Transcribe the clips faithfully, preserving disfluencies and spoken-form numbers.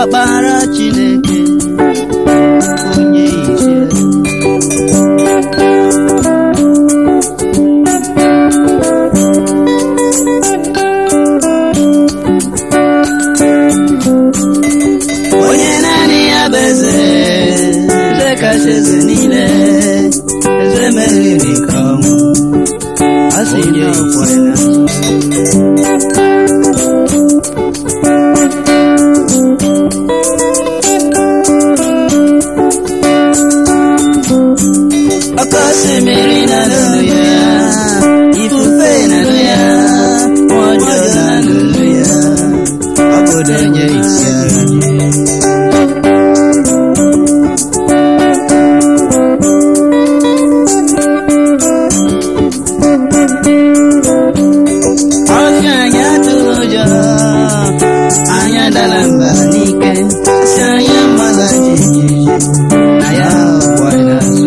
Ọkpara Chineke onye ije onye naanị ya bụ eze eze kacha eze niile eze meriri ka ọnwụ a sị na ọkwa ya ọkọ osimiri na n'olu ya ifufe na n'olu ya mmụọ ọjọọ na n'olu ya ọ bụrụ onye isi ara ọsị anyị atụrụ ụjọ anyị adala mba n'ike si anyị mmadụ jijiji na ya ọgbọ n'azụ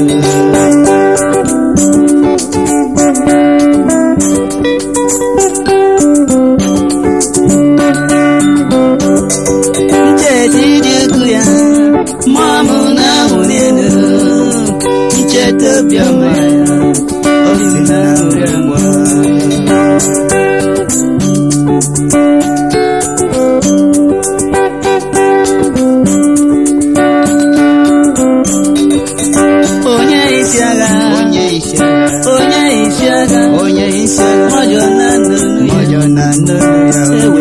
Obiọma ya o si na nri ngwa onye isi agha onye isi agha onye isi agha onye isi agha mọjọ na ndụ mọjọ na ndụ ya ewe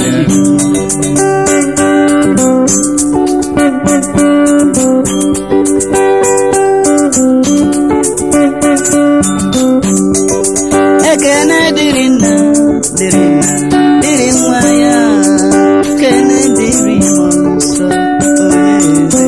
ekene dịrị nna dịrị nna dịrị nwa ya kene dịrị mmụọ nsọ onye eze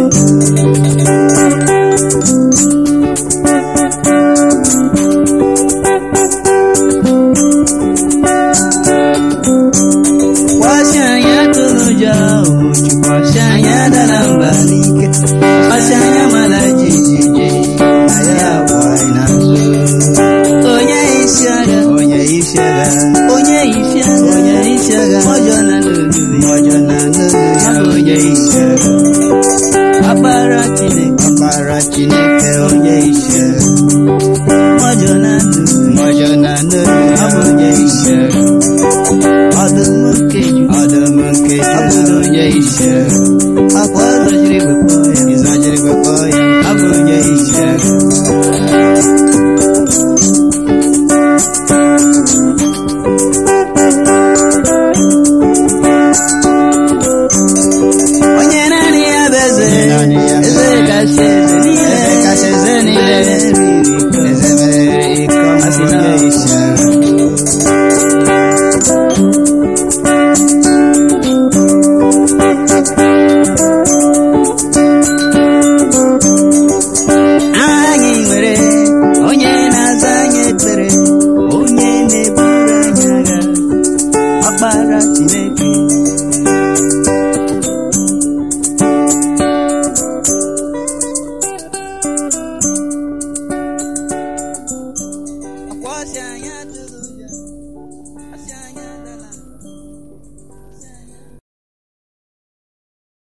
kwasị anyị atụrụ ụjọ obochi kwasị anyị adara mba n'ike kwasị anyị amala jijiji na ya bụ anyị n'azụ onye isi agha onye isi agha onye isi agha onye isi agha ọjọọ na n'olu ọjọọ na n'olu ya onye isi agha ọkpara Chineke ọkpara Chineke onye isi agha ọjọọ na n'olu ọjọọ na n'olu ya onye isi agha ọdụm nkeju ọdụm nkeju ọ bụ onye isi agha akwa ọzọjiri gwekpọ ya ịzọjiri gwekpọ ya ọ bụ onye isi agha onye naanị ya bụ eze eze kacha eze niile kacha eze niile eze meriri iko masị na isi agha anyị nwere onye na-aza anyị ekpere onye na-eburu anyị agha ọkpara Chineke